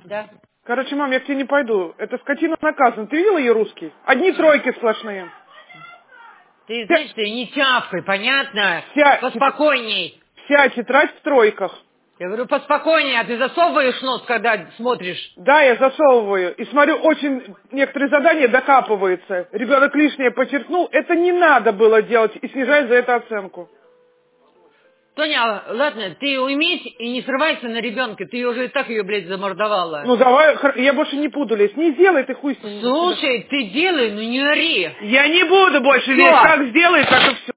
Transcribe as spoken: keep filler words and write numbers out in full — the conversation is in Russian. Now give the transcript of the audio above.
Да. Короче, мам, я к тебе не пойду. Эта скотина наказана. Ты видела ее русский? Одни тройки сплошные. Ты, Вся, знаешь, ты не чавкай, понятно? вся, Поспокойней. вся тетрадь в тройках. Я говорю, поспокойнее, а ты засовываешь нос, когда смотришь? Да, я засовываю. И смотрю, очень некоторые задания докапываются. Ребенок лишнее подчеркнул. Это не надо было делать. И снижать за это оценку. Тоня, ладно, ты уймись и не срывайся на ребенка. Ты уже и так ее, блядь, замордовала. Ну давай, хор- я больше не буду лезть. Не делай ты хуй с ним. До свидания. Слушай, ты делай, ну не ори. Я не буду больше Всё. лезть. Как сделай, так и все.